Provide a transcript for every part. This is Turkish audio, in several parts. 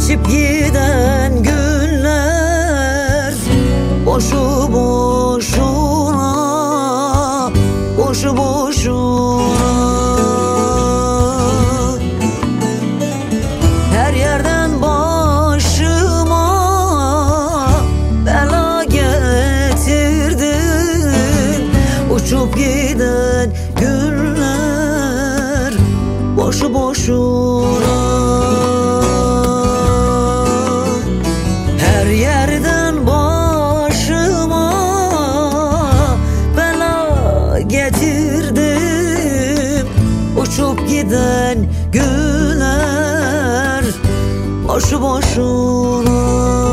Geçip giden günler boşu boşuna, boşu boşuna. Her yerden başıma bela getirdin. Uçup giden günler boşu boşuna. Her yerden başıma bela getirdim. Uçup giden günler boşu boşuna.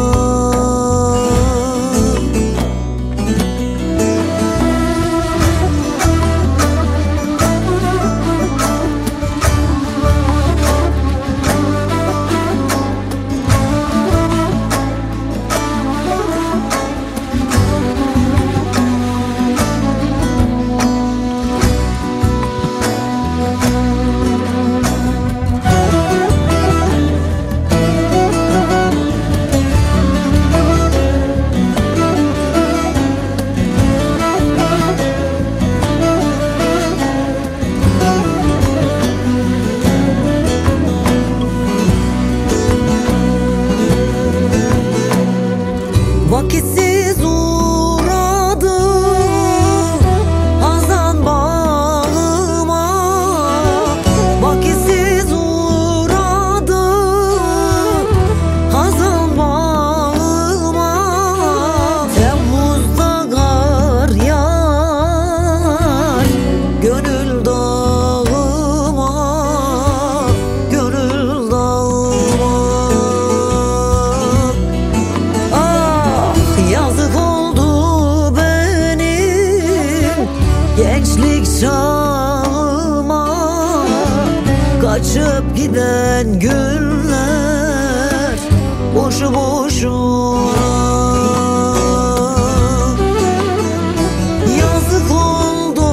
Vakitsiz uğradı hazan bağıma, vakitsiz uğradı hazan bağıma. Temmuz'da kar yağar gönül dağıma, gönül dağıma. Yazık oldu benim gençlik çağıma, kaçıp giden günler boşu boşuna. Yazık oldu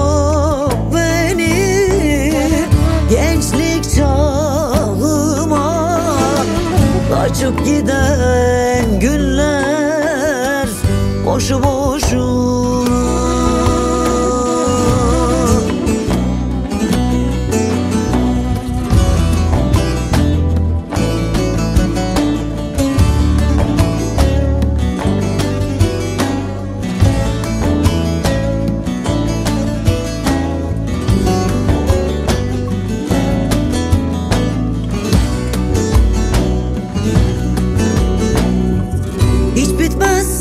benim gençlik çağıma, kaçıp giden günler boşu boşuna. Hiç bitmez